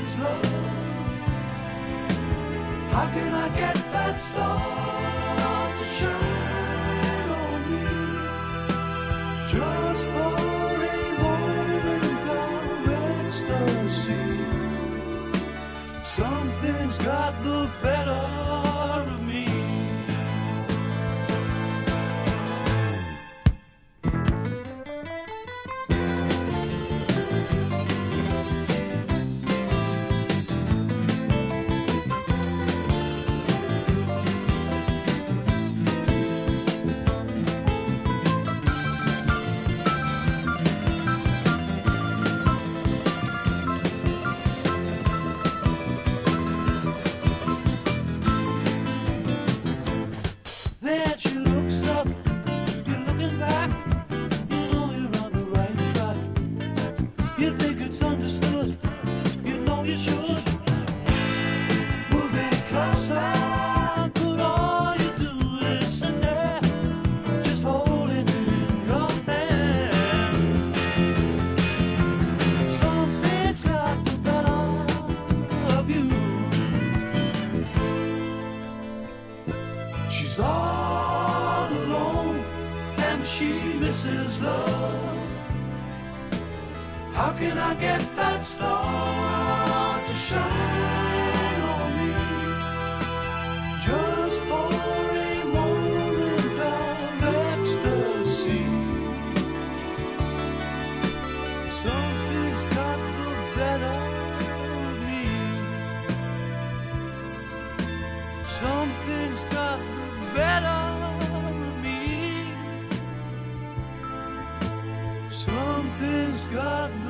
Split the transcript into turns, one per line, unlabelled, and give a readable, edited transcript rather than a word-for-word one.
misses love. How can I get that star to shine on me? Just for a moment of ecstasy. Something's got the better of me. Then she looks up, you're looking back, you know you're on the right track. You think it's understood, you know you should. Move in closer, but all you do is sit there, just holding it in your hand. Something's got the better of you. She's all alone and she misses love. How can I get that star to shine on me? Just for a moment of ecstasy. Something's got the better of me. Something's got the better of me. Something's got